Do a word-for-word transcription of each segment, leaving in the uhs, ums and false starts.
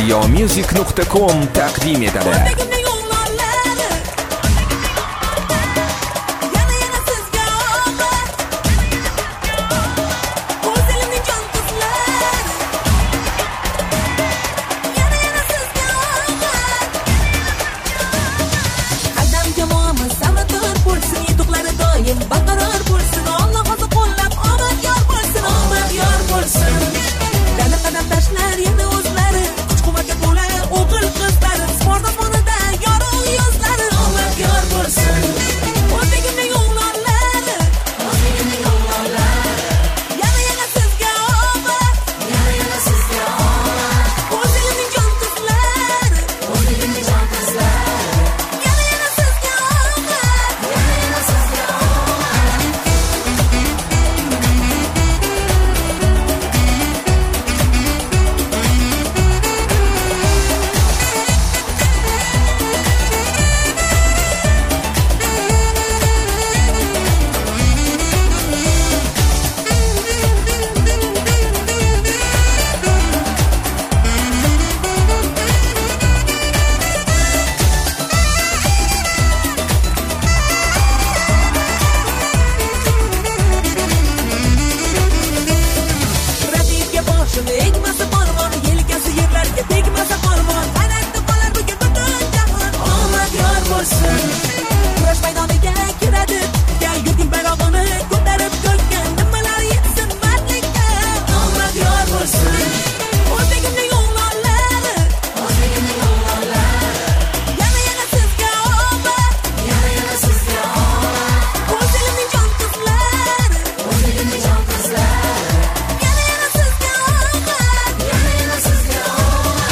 ziyomusic nuqta com taqdim etadi. Baqarar bo'lsin, Alloh o'zi qo'llab, omad yor bo'lsin, omad yor bo'lsin. Dana qadam tashlar yana o'zlari, kuch-quvvatga to'la o'g'il qizlari, sportda fonida yorug' yuzlari, omad yor bo'lsin. O'zbekimning o'g'lonlari, o'zbekimning o'g'lonlari, yana yana sizga omad, yana yana sizga omad. O'zbekimning jon qizlari, o'zbekimning jon qizlari, yana yana sizga omad, yana yana sizga egmasa polvon, yelkasi yerlarga tegmasa polvon, qanotda qolar bugun butun jahon, omad yor bo'lsin. Kurash maydoniga kiradi, gal yurgin bayrog'ini ko'tarib ko'kkan, nimalar yetsin mardlikka, omad yor bo'lsin. O'zbekimning o'g'lonlari, o'zbekimning o'g'lonlari, yana yana sizga omad, yana yana sizga omad. O'zbekimning jon qizlari, o'zbekimning jon qizlari, yana yana sizga omad, yana yana sizga omad.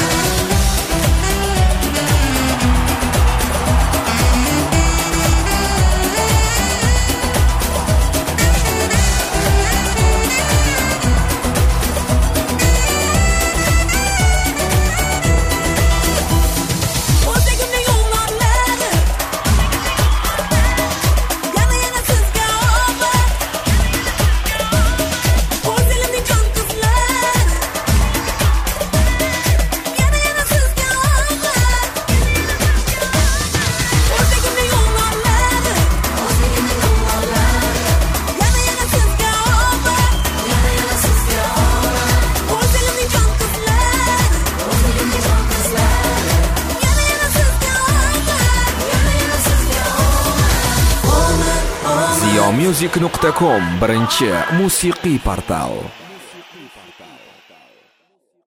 O'zbekimning o'g'lonlari, yana yana sizga omad. O'zbekimning jon qizlari, yana yana sizga omad. O'zbekimning o'g'lonlari, o'zbekimning o'g'lonlari, yana yana sizga omad, yana yana sizga omad. O'zbekimning jon qizlari, o'zbekimning jon qizlari, yana yana sizga omad, yana yana sizga omad. Omad, omad. ziyomusic nuqta com birinchi musiqiy portal.